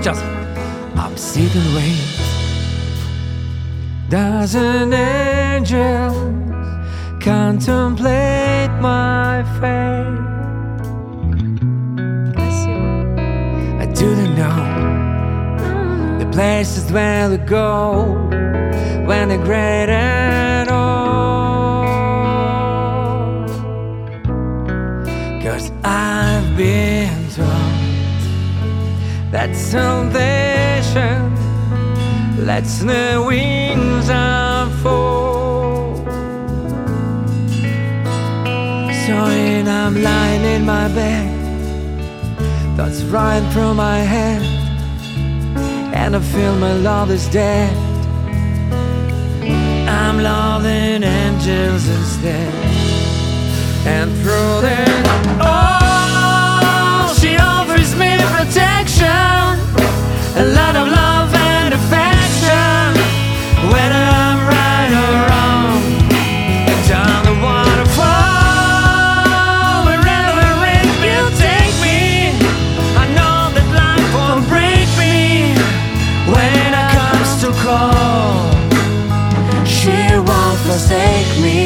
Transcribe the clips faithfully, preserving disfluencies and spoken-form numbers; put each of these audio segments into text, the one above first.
Сейчас. I'm sitting wait. Dozen angels contemplate my fate. Красиво. I didn't know the places where to go when the great and old. Cause I've been told that salvation lets the wings unfold. So when I'm lying in my bed, thoughts running through my head, and I feel my love is dead. I'm loving angels instead. And through them all, she offers me protection, a lot of love and affection, whether I'm right or wrong. And down the waterfall, wherever it will take me, I know that life won't break me. When it comes to call, she won't forsake me.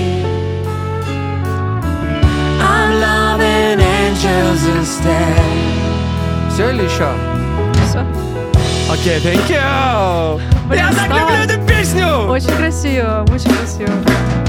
I'm loving angels instead. Все или еще? Всё. Окей, thank you! Блин, Я так снова. люблю эту песню! Очень красиво, очень красиво.